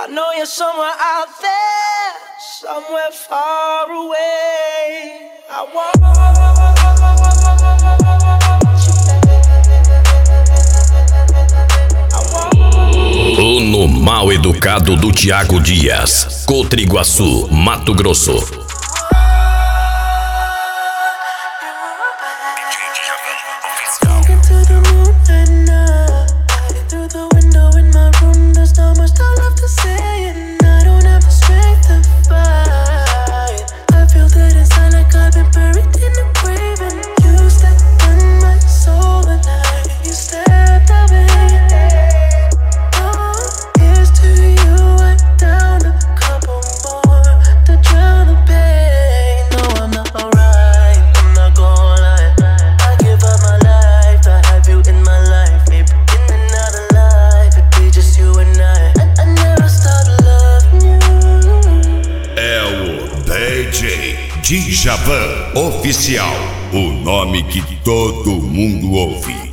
I know you're somewhere out there, somewhere far away. I want O No Mal Educado do Thiago Dias, Cotriguaçu, Mato Grosso. Djavan Oficial, o nome que todo mundo ouve.